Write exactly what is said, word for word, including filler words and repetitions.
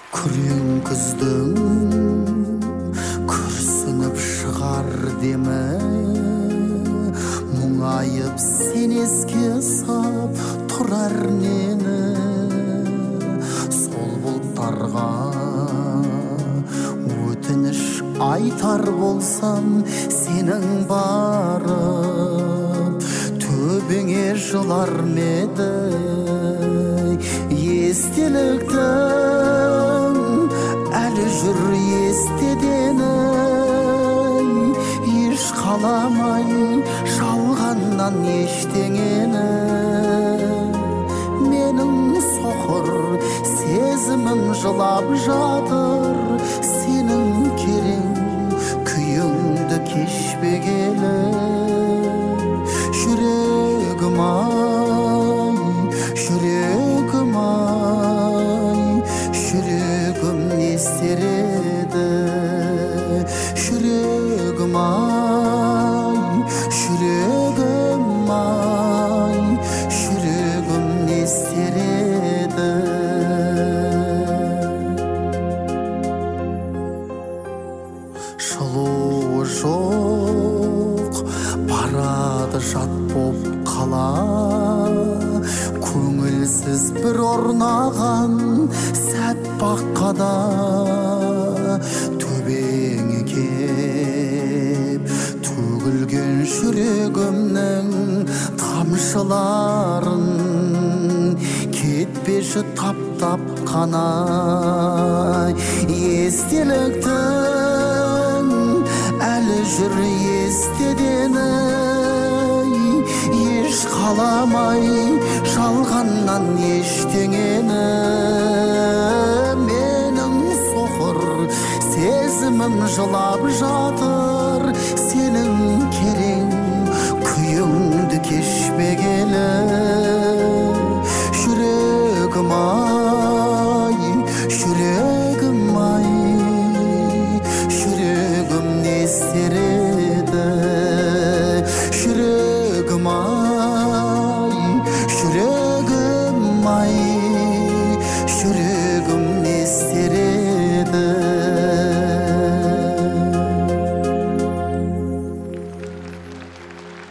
Күрең күздің күрсініп шығар демі, мұңайып сен еске сап тұрар нені. Сол бұлттарға өтініш айтар болсам, сенің барып төбеңе жылар меді. Естеліктің әлі жүр естедені, еш қаламай шалғаннан ештеңені. Менің соқыр сезімім жылап жатыр, сенің керең күйіңді кешпегелі. Жүрегім ай, жүрегім ай, жүрегім не істер еді. Жүрегім ай, жүрегім ай, жүрегім не істер еді. Жылуы жоқ барады жат боп қала, көңілсіз бір орнаған сәт баққада. Төбеңе кеп төгілген жүрегімнің тамшыларын кетпеші таптап қана. Естеліктің әлі жүр естедені, еш қаламай жалғаннан ештеңені. Менің соқыр сезімім жылап жатыр,